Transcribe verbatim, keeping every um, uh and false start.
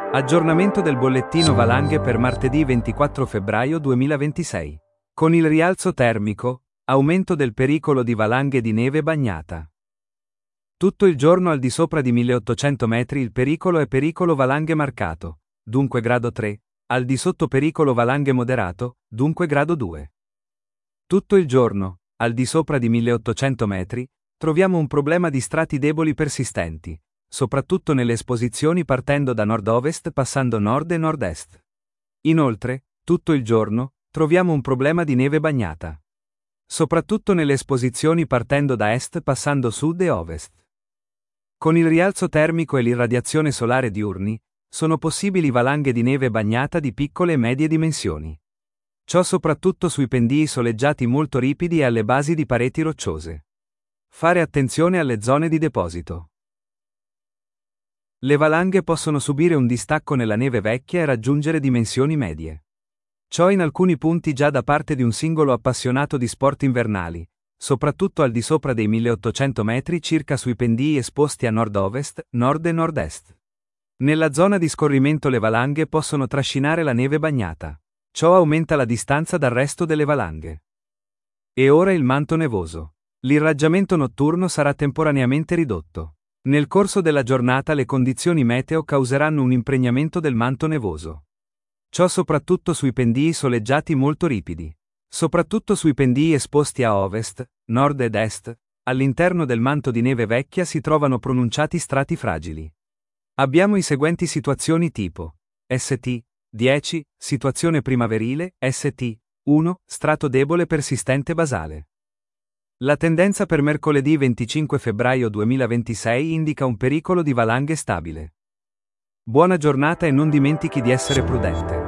Aggiornamento del bollettino valanghe per martedì ventiquattro febbraio duemilaventisei. Con il rialzo termico, aumento del pericolo di valanghe di neve bagnata. Tutto il giorno al di sopra di milleottocento metri il pericolo è pericolo valanghe marcato, dunque grado tre, al di sotto pericolo valanghe moderato, dunque grado due. Tutto il giorno, al di sopra di milleottocento metri, troviamo un problema di strati deboli persistenti, soprattutto nelle esposizioni partendo da nord-ovest passando nord e nord-est. Inoltre, tutto il giorno, troviamo un problema di neve bagnata. Soprattutto nelle esposizioni partendo da est passando sud e ovest. Con il rialzo termico e l'irradiazione solare diurni, sono possibili valanghe di neve bagnata di piccole e medie dimensioni. Ciò soprattutto sui pendii soleggiati molto ripidi e alle basi di pareti rocciose. Fare attenzione alle zone di deposito. Le valanghe possono subire un distacco nella neve vecchia e raggiungere dimensioni medie. Ciò in alcuni punti già da parte di un singolo appassionato di sport invernali, soprattutto al di sopra dei milleottocento metri circa sui pendii esposti a nord-ovest, nord e nord-est. Nella zona di scorrimento le valanghe possono trascinare la neve bagnata. Ciò aumenta la distanza dal resto delle valanghe. E ora il manto nevoso. L'irraggiamento notturno sarà temporaneamente ridotto. Nel corso della giornata le condizioni meteo causeranno un impregnamento del manto nevoso. Ciò soprattutto sui pendii soleggiati molto ripidi. Soprattutto sui pendii esposti a ovest, nord ed est, all'interno del manto di neve vecchia si trovano pronunciati strati fragili. Abbiamo i seguenti situazioni tipo S T dieci, situazione primaverile, S T uno, strato debole persistente basale. La tendenza per mercoledì venticinque febbraio duemilaventisei indica un pericolo di valanghe stabile. Buona giornata e non dimentichi di essere prudente.